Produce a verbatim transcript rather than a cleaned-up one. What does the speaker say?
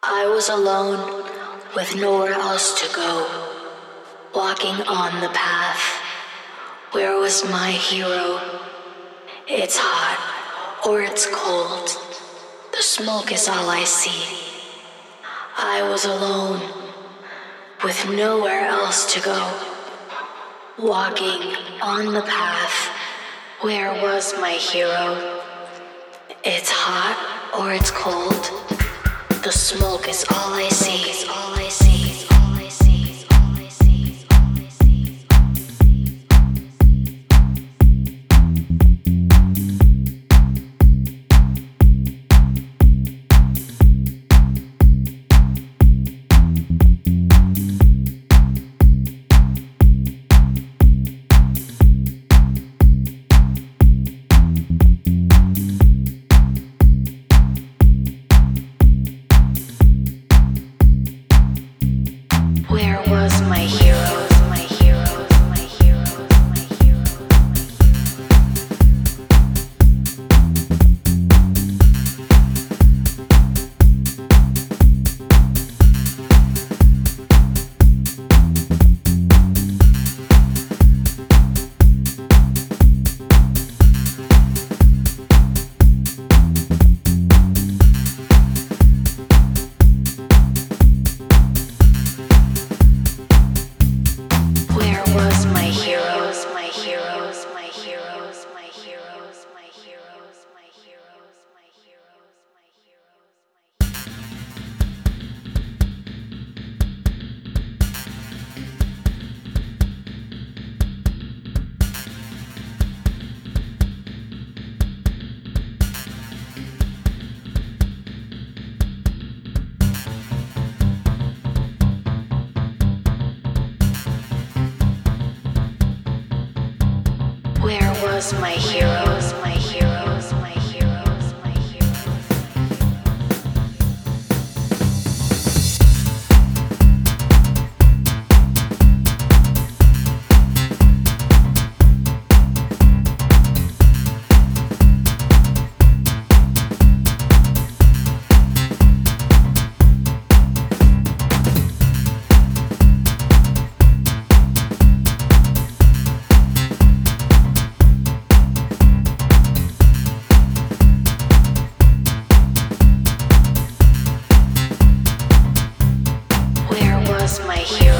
I was alone with nowhere else to go, walking on the path. Where was my hero? It's hot or it's cold. The smoke is all I see. I was alone with nowhere else to go, walking on the path. Where was my hero? It's hot or it's cold. The smoke is all I see, is all I see, is all I see, is all I see, is all I see. Where was my hero? My hero, my hero, my hero, Where was my heroes, my heroes, my heroes, my heroes, my heroes, my heroes, my heroes, my heroes, my Where was my heroes, my heroes, my heroes, my heroes? Where was my hero?